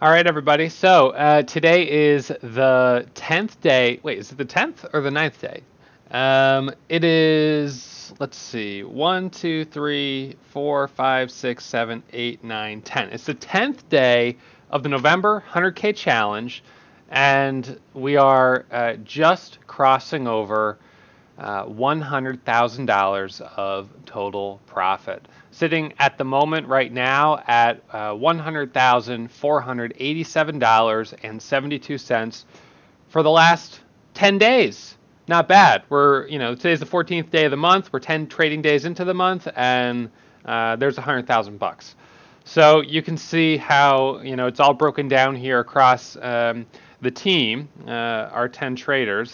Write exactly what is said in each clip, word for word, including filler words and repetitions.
All right, everybody. So uh, today is the tenth day. Wait, is it the tenth or the ninth day? Um, it is, let's see, one, two, three, four, five, six, seven, eight, nine, ten. It's the tenth day of the November one hundred K challenge, and we are uh, just crossing over uh, one hundred thousand dollars of total profit. Sitting at the moment right now at uh, one hundred thousand four hundred eighty-seven dollars and seventy-two cents for the last ten days. Not bad. We're, you know, today's the fourteenth day of the month. We're ten trading days into the month, and uh, there's one hundred thousand bucks. So you can see how, you know, it's all broken down here across um, the team, uh, our ten traders.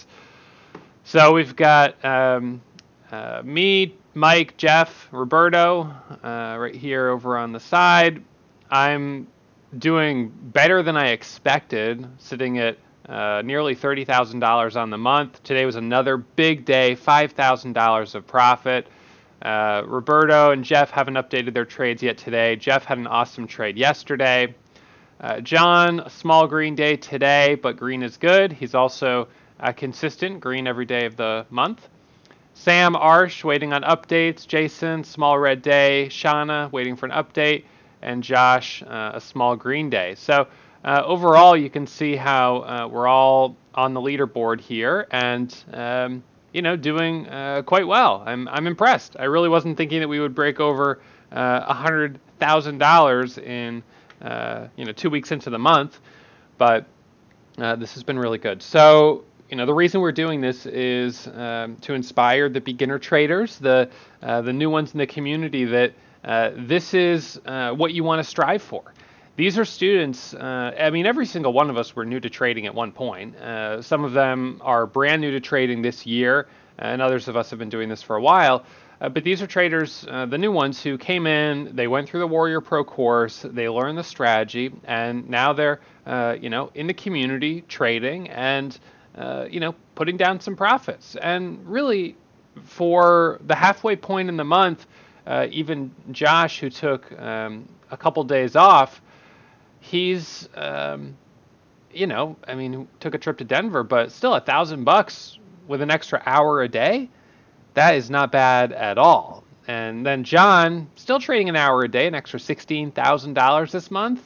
So we've got um, uh, me, Mike, Jeff, Roberto, uh, right here over on the side. I'm doing better than I expected, sitting at uh, nearly thirty thousand dollars on the month. Today was another big day, five thousand dollars of profit. Uh, Roberto and Jeff haven't updated their trades yet today. Jeff had an awesome trade yesterday. Uh, John, a small green day today, but green is good. He's also uh, consistent, green every day of the month. Sam Arsh waiting on updates. Jason, small red day. Shauna waiting for an update. And Josh, uh, a small green day. So uh, overall, you can see how uh, we're all on the leaderboard here and, um, you know, doing uh, quite well. I'm, I'm impressed. I really wasn't thinking that we would break over uh, one hundred thousand dollars in, uh, you know, two weeks into the month. But uh, this has been really good. So, you know, the reason we're doing this is um, to inspire the beginner traders, the uh, the new ones in the community, that uh, this is uh, what you want to strive for. These are students, uh, I mean, every single one of us were new to trading at one point. Uh, some of them are brand new to trading this year, and others of us have been doing this for a while. Uh, but these are traders, uh, the new ones, who came in, they went through the Warrior Pro course, they learned the strategy, and now they're, uh, you know, in the community trading and Uh, you know, putting down some profits. And really, for the halfway point in the month, uh, even Josh, who took um, a couple days off, he's, um, you know, I mean, took a trip to Denver, but still a thousand bucks with an extra hour a day, that is not bad at all. And then John, still trading an hour a day, an extra sixteen thousand dollars this month.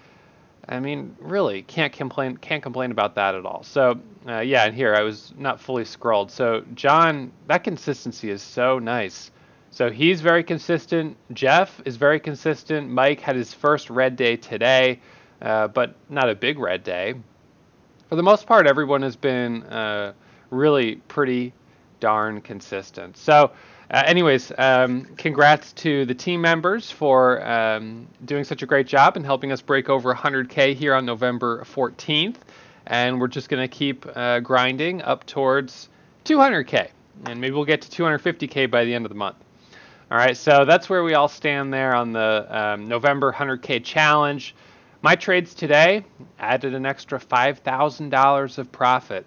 I mean, really, can't complain. Can't complain about that at all. So, uh, yeah, and here I was not fully scrolled. So, John, that consistency is so nice. So he's very consistent. Jeff is very consistent. Mike had his first red day today, uh, but not a big red day. For the most part, everyone has been uh, really pretty darn consistent. So. Uh, anyways, um, congrats to the team members for um, doing such a great job and helping us break over one hundred K here on November fourteenth. And we're just going to keep uh, grinding up towards two hundred K. And maybe we'll get to two hundred fifty K by the end of the month. All right, so that's where we all stand there on the um, November one hundred K challenge. My trades today added an extra five thousand dollars of profit.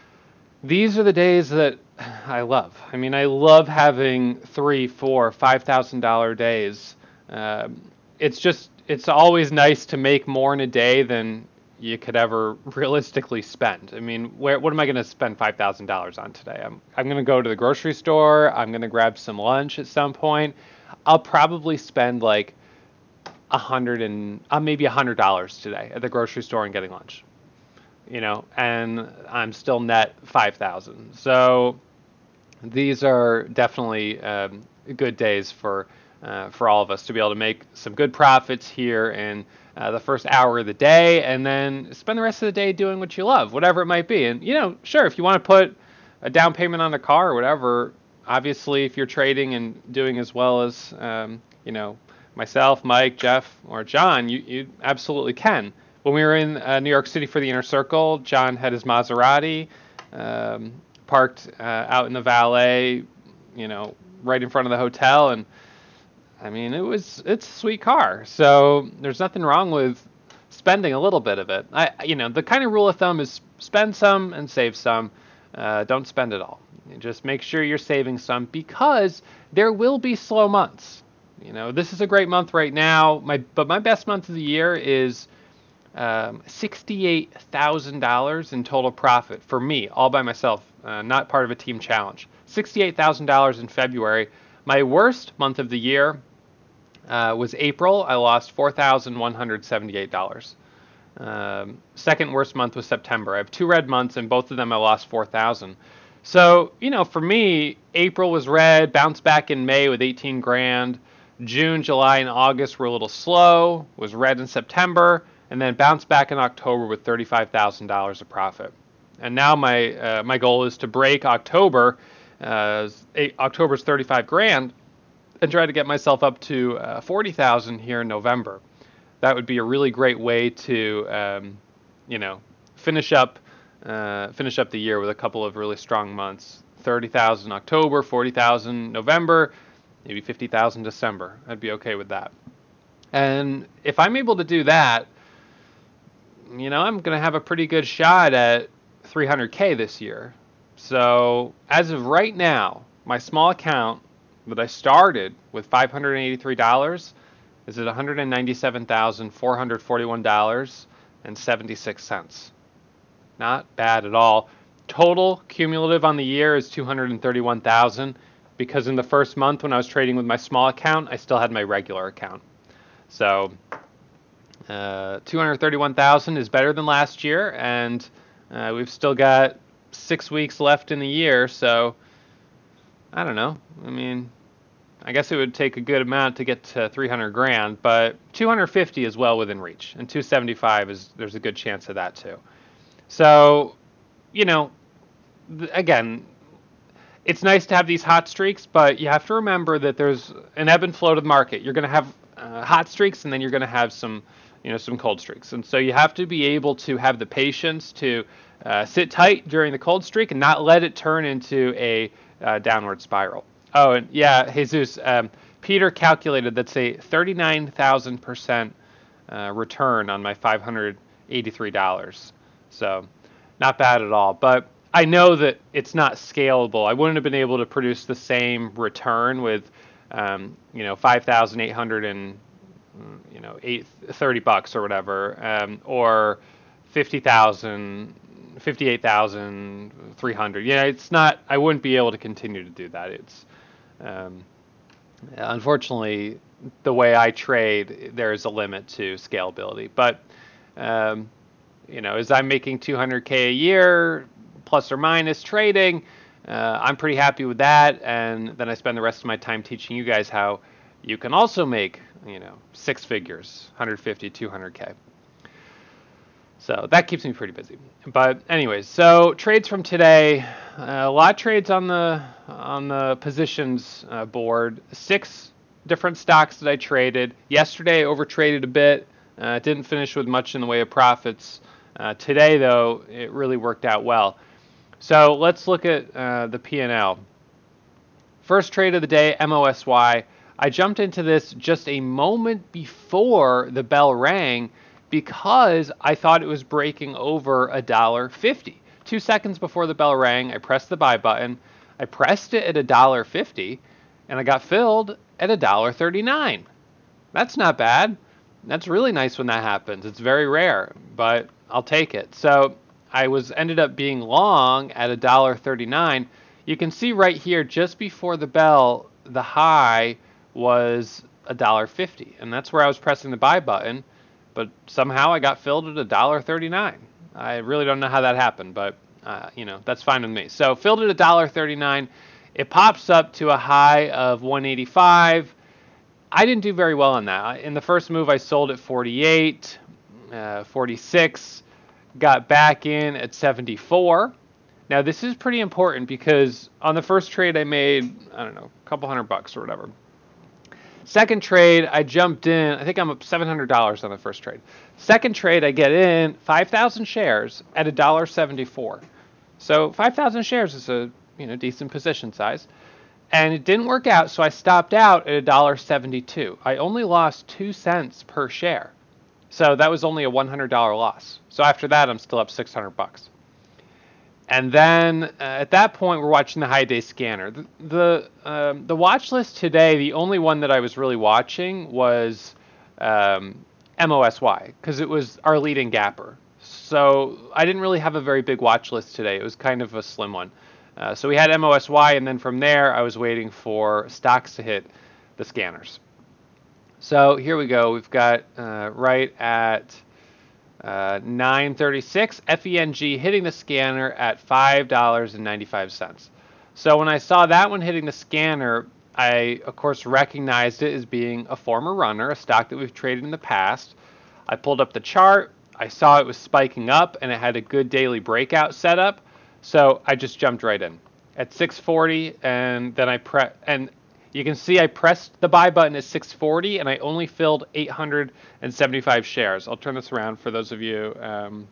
These are the days that I love. I mean, I love having three, four, five thousand dollar days. Um, it's just, it's always nice to make more in a day than you could ever realistically spend. I mean, where, what am I going to spend five thousand dollars on today? I'm, I'm going to go to the grocery store. I'm going to grab some lunch at some point. I'll probably spend like a hundred and uh, maybe a hundred dollars today at the grocery store and getting lunch. You know, and I'm still net five thousand. So these are definitely um, good days for uh, for all of us to be able to make some good profits here in uh, the first hour of the day, and then spend the rest of the day doing what you love, whatever it might be. And you know, sure, if you want to put a down payment on a car or whatever, obviously, if you're trading and doing as well as um, you know, myself, Mike, Jeff, or John, you you absolutely can. When we were in uh, New York City for the Inner Circle, John had his Maserati um, parked uh, out in the valet, you know, right in front of the hotel, and I mean, it was it's a sweet car. So there's nothing wrong with spending a little bit of it. I, you know, the kind of rule of thumb is spend some and save some. Uh, don't spend it all. Just make sure you're saving some, because there will be slow months. You know, this is a great month right now. My but my best month of the year is um, sixty-eight thousand dollars in total profit for me, all by myself, uh, not part of a team challenge. sixty-eight thousand dollars in February. My worst month of the year uh, was April. I lost four thousand one hundred seventy-eight dollars. Um, second worst month was September. I have two red months, and both of them I lost four thousand. So, you know, for me, April was red, bounced back in May with eighteen grand. June, July, and August were a little slow, was red in September, and then bounced back in October with thirty-five thousand dollars of profit. And now my uh, my goal is to break October, uh, eight, October's thirty-five grand, and try to get myself up to uh, forty thousand here in November. That would be a really great way to, um, you know, finish up uh, finish up the year with a couple of really strong months. thirty thousand October, forty thousand November, maybe fifty thousand December. I'd be okay with that. And if I'm able to do that, you know, I'm going to have a pretty good shot at three hundred K this year. So as of right now, my small account that I started with five hundred eighty-three dollars is at one hundred ninety-seven thousand four hundred forty-one dollars and seventy-six cents. Not bad at all. Total cumulative on the year is two hundred thirty-one thousand because in the first month when I was trading with my small account, I still had my regular account. So uh, two hundred thirty-one thousand is better than last year, and uh, we've still got six weeks left in the year. So I don't know. I mean, I guess it would take a good amount to get to three hundred grand, but two hundred fifty is well within reach, and two seventy-five is there's a good chance of that too. So, you know, th- again, it's nice to have these hot streaks, but you have to remember that there's an ebb and flow to the market. You're going to have uh, hot streaks, and then you're going to have some, you know, some cold streaks, and so you have to be able to have the patience to uh, sit tight during the cold streak and not let it turn into a uh, downward spiral. Oh, and yeah, Jesus, um, Peter calculated that's a thirty-nine thousand percent uh, return on my five hundred eighty-three dollars. So not bad at all. But I know that it's not scalable. I wouldn't have been able to produce the same return with, um, you know, five thousand eight hundred and, you know, eight, thirty bucks or whatever, um, or fifty thousand, fifty-eight thousand three hundred. Yeah, it's not, I wouldn't be able to continue to do that. It's, Um, unfortunately, the way I trade, there is a limit to scalability. But, um, you know, as I'm making two hundred K a year, plus or minus trading, uh, I'm pretty happy with that. And then I spend the rest of my time teaching you guys how you can also make, you know, six figures, one hundred fifty, two hundred K. So that keeps me pretty busy. But anyways, so trades from today, uh, a lot of trades on the on the positions uh, board. Six different stocks that I traded. Yesterday I overtraded a bit. Uh, didn't finish with much in the way of profits. Uh, today though, it really worked out well. So let's look at uh, the P and L. First trade of the day, M O S Y. I jumped into this just a moment before the bell rang, because I thought it was breaking over a dollar fifty. Two seconds before the bell rang, I pressed the buy button. I pressed it at a dollar fifty, and I got filled at a dollar thirty-nine. That's not bad. That's really nice when that happens. It's very rare, but I'll take it. So I was ended up being long at a dollar thirty-nine. You can see right here, just before the bell, the high was a dollar fifty, and that's where I was pressing the buy button. But somehow I got filled at a dollar thirty-nine. I really don't know how that happened, but uh, you know, that's fine with me. So filled at a dollar thirty-nine. It pops up to a high of one eighty-five. I didn't do very well on that. In the first move, I sold at forty-eight, uh, forty-six, got back in at seventy-four. Now this is pretty important because on the first trade I made, I don't know, a couple hundred bucks or whatever. Second trade, I jumped in. I think I'm up seven hundred dollars on the first trade. Second trade, I get in five thousand shares at a dollar seventy-four. So five thousand shares is a, you know, decent position size. And it didn't work out, so I stopped out at a dollar seventy-two. I only lost two cents per share. So that was only a one hundred dollars loss. So after that, I'm still up six hundred bucks. And then uh, at that point, we're watching the high day scanner. The the, um, the watch list today, the only one that I was really watching was um, M O S Y because it was our leading gapper. So I didn't really have a very big watch list today. It was kind of a slim one. Uh, so we had M O S Y, and then from there, I was waiting for stocks to hit the scanners. So here we go. We've got uh, right at uh, nine thirty-six, F E N G hitting the scanner at five dollars and ninety-five cents. So when I saw that one hitting the scanner, I, of course, recognized it as being a former runner, a stock that we've traded in the past. I pulled up the chart. I saw it was spiking up, and it had a good daily breakout setup. So I just jumped right in at six forty, and then I pre and you can see I pressed the buy button at six forty, and I only filled eight hundred seventy-five shares. I'll turn this around for those of you um,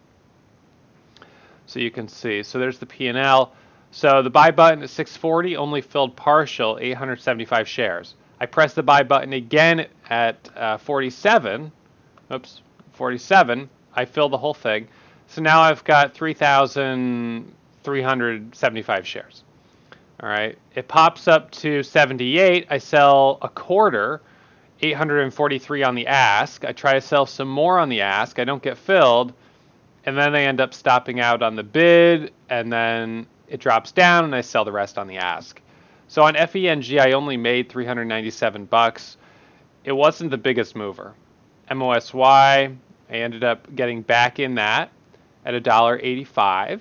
so you can see. So there's the P and L. So the buy button at six forty only filled partial eight hundred seventy-five shares. I pressed the buy button again at uh, forty-seven. Oops, forty-seven. I filled the whole thing. So now I've got three thousand three hundred seventy-five shares. All right. It pops up to seventy-eight. I sell a quarter, eight hundred forty-three on the ask. I try to sell some more on the ask. I don't get filled. And then I end up stopping out on the bid, and then it drops down, and I sell the rest on the ask. So on F E N G, I only made three hundred ninety-seven bucks. It wasn't the biggest mover. M O S Y, I ended up getting back in that at one dollar eighty-five.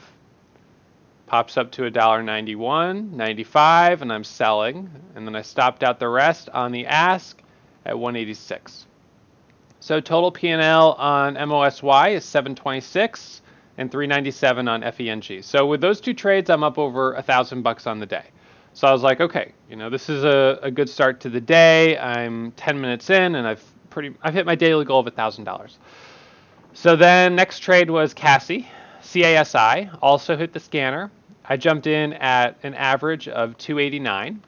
Pops up to one dollar ninety-one, ninety-five, and I'm selling. And then I stopped out the rest on the ask at one eighty-six. So total P and L on M O S Y is seven twenty-six and three ninety-seven on F E N G. So with those two trades, I'm up over a thousand bucks on the day. So I was like, okay, you know, this is a, a good start to the day. I'm ten minutes in, and I've pretty I've hit my daily goal of a thousand dollars. So then next trade was Cassie, C A S I, also hit the scanner. I jumped in at an average of two eighty-nine,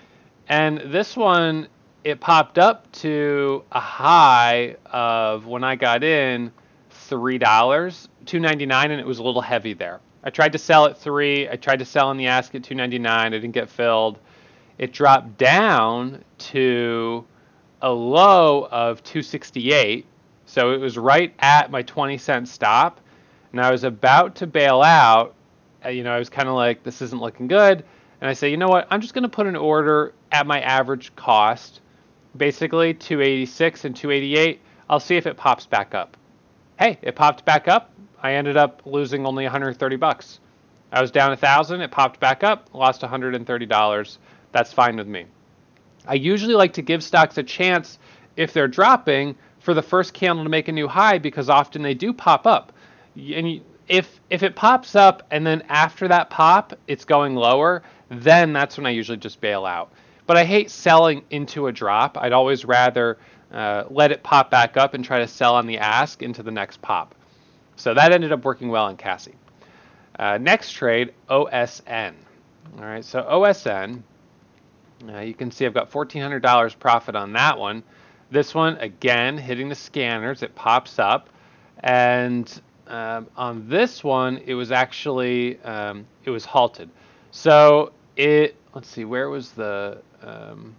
and this one, it popped up to a high of, when I got in, three dollars, two ninety-nine, and it was a little heavy there. I tried to sell at three. I tried to sell on the ask at two ninety-nine. I didn't get filled. It dropped down to a low of two sixty-eight. So it was right at my twenty cent stop, and I was about to bail out. You know, I was kind of like, this isn't looking good. And I say, you know what? I'm just going to put an order at my average cost, basically two eighty-six and two eighty-eight. I'll see if it pops back up. Hey, it popped back up. I ended up losing only one hundred thirty bucks. I was down a thousand. It popped back up, lost one hundred thirty dollars. That's fine with me. I usually like to give stocks a chance if they're dropping for the first candle to make a new high, because often they do pop up. And if if it pops up and then after that pop it's going lower, then that's when I usually just bail out. But I hate selling into a drop. I'd always rather uh, let it pop back up and try to sell on the ask into the next pop. So that ended up working well in Cassie. Uh, next trade, O S N. All right, so O S N, uh, you can see I've got fourteen hundred dollars profit on that one. This one, again, hitting the scanners, it pops up. And um, on this one, it was actually, um, it was halted. So it, let's see, where was the, um,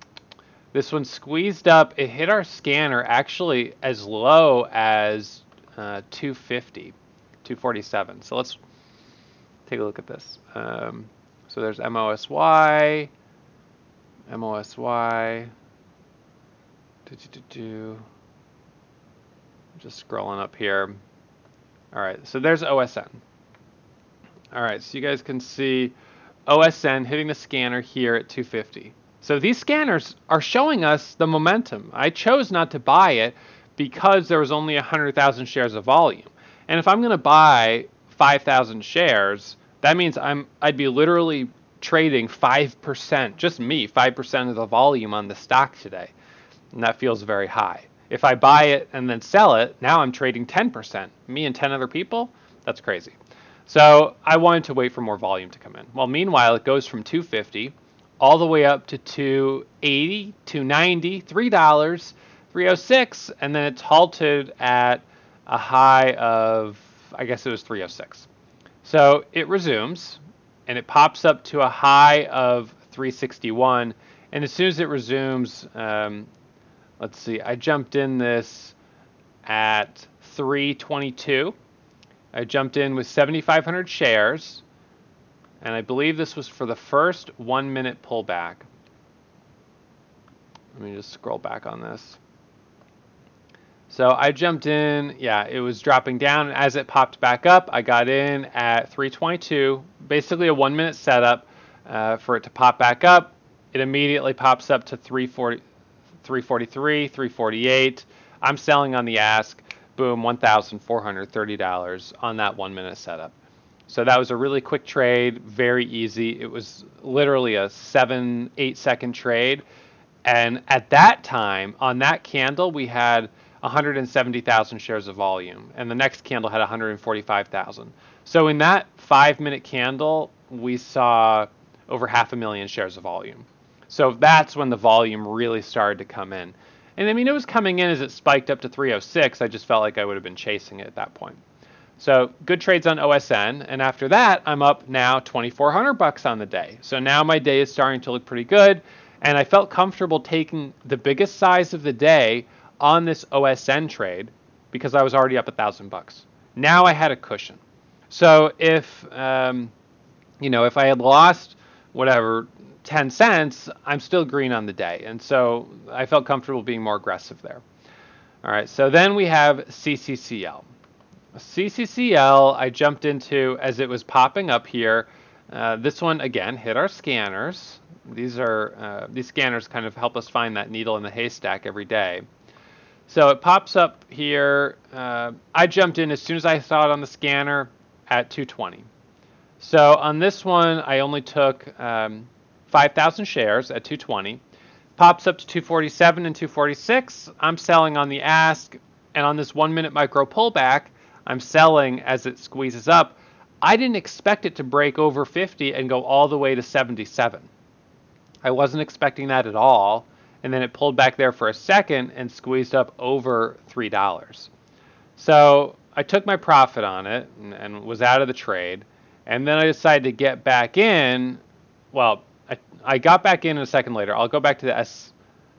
this one squeezed up. It hit our scanner actually as low as uh, two fifty, two forty-seven. So let's take a look at this. Um, so there's M O S Y, M O S Y. Do, do, do, do. Just scrolling up here. All right, so there's O S N. All right, so you guys can see O S N hitting the scanner here at two fifty. So these scanners are showing us the momentum. I chose not to buy it because there was only one hundred thousand shares of volume. And if I'm going to buy five thousand shares, that means I'm I'd be literally trading five percent, just me, five percent of the volume on the stock today. And that feels very high. If I buy it and then sell it, now I'm trading ten percent. Me and ten other people? That's crazy. So I wanted to wait for more volume to come in. Well, meanwhile, it goes from two fifty all the way up to two eighty, two ninety, three dollars, three oh six, and then it's halted at a high of, I guess it was three oh six. So it resumes, and it pops up to a high of three sixty-one, and as soon as it resumes, um, let's see, I jumped in this at three twenty-two. I jumped in with seventy-five hundred shares, and I believe this was for the first one minute pullback. Let me just scroll back on this. So I jumped in, yeah, it was dropping down. As it popped back up, I got in at three twenty-two, basically a one minute setup uh, for it to pop back up. It immediately pops up to three forty, three forty-three, three forty-eight. I'm selling on the ask. Boom, one thousand four hundred thirty dollars on that one minute setup. So that was a really quick trade, very easy. It was literally a seven, eight second trade. And at that time, on that candle, we had one hundred seventy thousand shares of volume, and the next candle had one hundred forty-five thousand. So in that five-minute candle, we saw over half a million shares of volume. So that's when the volume really started to come in. And I mean, it was coming in as it spiked up to three oh six. I just felt like I would have been chasing it at that point. So good trades on O S N, and after that, I'm up now twenty-four hundred bucks on the day. So now my day is starting to look pretty good, and I felt comfortable taking the biggest size of the day on this O S N trade because I was already up a thousand bucks. Now I had a cushion. So if um, you know, if I had lost whatever ten cents, I'm still green on the day, and so I felt comfortable being more aggressive there. All right, so then we have C C C L. C C C L, I jumped into as it was popping up here. Uh, this one again hit our scanners. These are uh, these scanners kind of help us find that needle in the haystack every day. So it pops up here. Uh, I jumped in as soon as I saw it on the scanner at two twenty. So on this one, I only took um, five thousand shares at two twenty. Pops up to two forty-seven and two forty-six. I'm selling on the ask, and on this one minute micro pullback, I'm selling as it squeezes up. I didn't expect it to break over fifty and go all the way to seventy-seven. I wasn't expecting that at all. And then it pulled back there for a second and squeezed up over three dollars. So I took my profit on it and, and was out of the trade. And then I decided to get back in. Well, I, I got back in a second later. I'll go back to the S,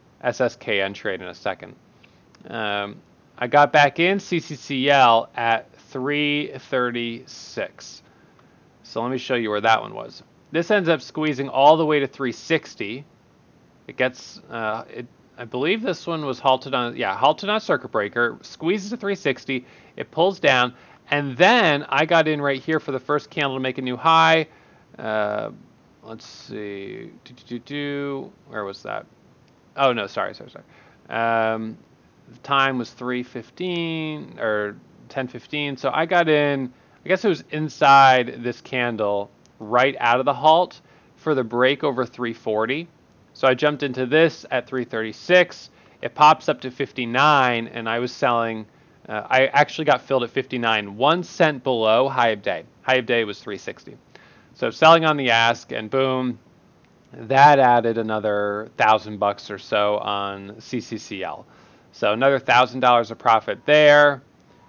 SSKN trade in a second. Um, I got back in C C C L at three thirty-six. So let me show you where that one was. This ends up squeezing all the way to three sixty. It gets, uh, it, I believe this one was halted on, yeah, halted on a circuit breaker, squeezes to three sixty, it pulls down, and then I got in right here for the first candle to make a new high. Uh, let's see, do, do, do, do. Where was that? Oh, no, sorry, sorry, sorry. Um, the time was three fifteen, or ten fifteen, so I got in, I guess it was inside this candle, right out of the halt for the break over three forty. So I jumped into this at three thirty-six. It pops up to fifty-nine, and I was selling. Uh, I actually got filled at fifty-nine, one cent below high of day. High of day was three sixty. So selling on the ask, and boom, that added another thousand bucks or so on C C C L. So another thousand dollars of profit there.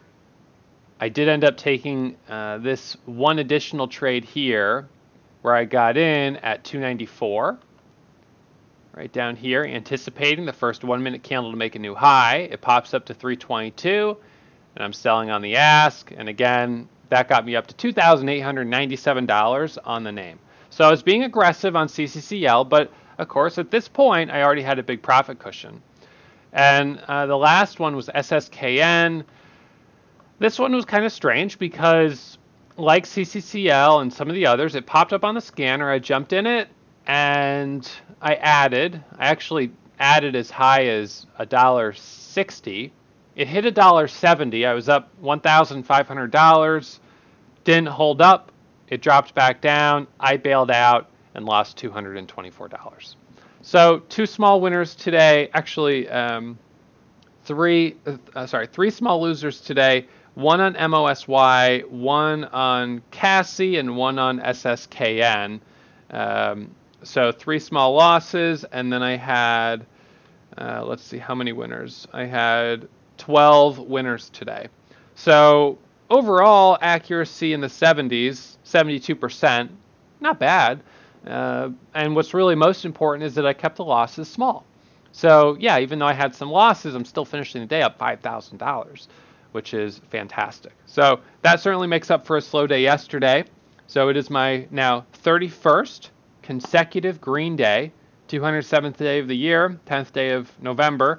I did end up taking uh, this one additional trade here, where I got in at two ninety-four. Right down here, anticipating the first one minute candle to make a new high. It pops up to three twenty-two, and I'm selling on the ask. And again, that got me up to two thousand eight hundred ninety-seven dollars on the name. So I was being aggressive on C C C L, but of course, at this point, I already had a big profit cushion. And uh, the last one was S S K N. This one was kind of strange because, like C C C L and some of the others, it popped up on the scanner. I jumped in it, and I added. I actually added as high as one dollar sixty. It hit one dollar seventy. I was up one thousand five hundred dollars. Didn't hold up. It dropped back down. I bailed out and lost two hundred twenty-four dollars. So two small winners today. Actually, um, three. Uh, sorry, three small losers today. One on M O S Y, one on C A S I, and one on S S K N. Um, So three small losses, and then I had, uh, let's see, how many winners? I had twelve winners today. So overall, accuracy in the seventies, seventy-two percent, not bad. Uh, and what's really most important is that I kept the losses small. So yeah, even though I had some losses, I'm still finishing the day up five thousand dollars, which is fantastic. So that certainly makes up for a slow day yesterday. So it is my now thirty-first consecutive green day, two hundred seventh day of the year, tenth day of November,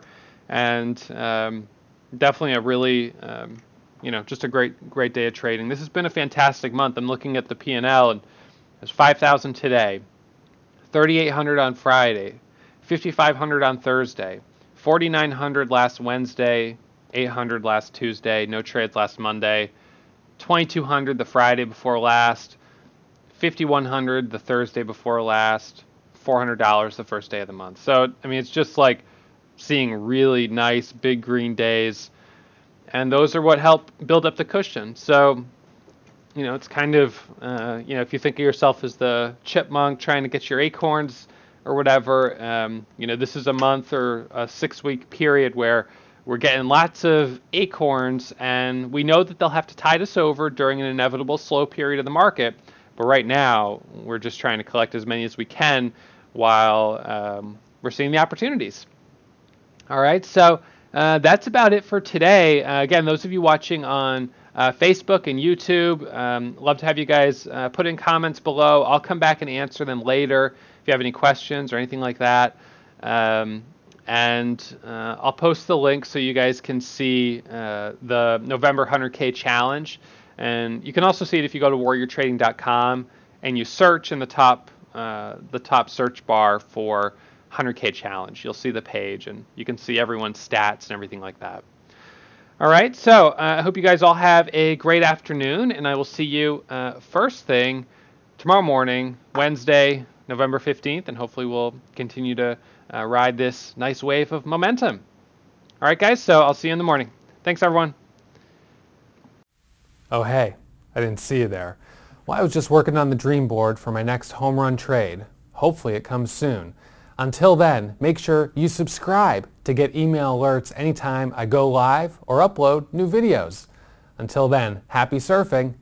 and um, definitely a really, um, you know, just a great, great day of trading. This has been a fantastic month. I'm looking at the P and L, and there's five thousand today, thirty-eight hundred on Friday, fifty-five hundred on Thursday, forty-nine hundred last Wednesday, eight hundred last Tuesday, no trades last Monday, twenty-two hundred the Friday before last, fifty-one hundred the Thursday before last, four hundred dollars the first day of the month. So, I mean, it's just like seeing really nice big green days, and those are what help build up the cushion. So, you know, it's kind of, uh, you know, if you think of yourself as the chipmunk trying to get your acorns or whatever, um, you know, this is a month or a six-week period where we're getting lots of acorns, and we know that they'll have to tide us over during an inevitable slow period of the market. But right now, we're just trying to collect as many as we can while um, we're seeing the opportunities. All right, so uh, that's about it for today. Uh, again, those of you watching on uh, Facebook and YouTube, um, love to have you guys uh, put in comments below. I'll come back and answer them later if you have any questions or anything like that. Um, and uh, I'll post the link so you guys can see uh, the November one hundred K challenge. And you can also see it if you go to warrior trading dot com and you search in the top uh, the top search bar for one hundred K challenge. You'll see the page, and you can see everyone's stats and everything like that. All right, so uh, I hope you guys all have a great afternoon, and I will see you uh, first thing tomorrow morning, Wednesday, November fifteenth, and hopefully we'll continue to uh, ride this nice wave of momentum. All right, guys, so I'll see you in the morning. Thanks, everyone. Oh hey, I didn't see you there. Well, I was just working on the dream board for my next home run trade. Hopefully it comes soon. Until then, make sure you subscribe to get email alerts anytime I go live or upload new videos. Until then, happy surfing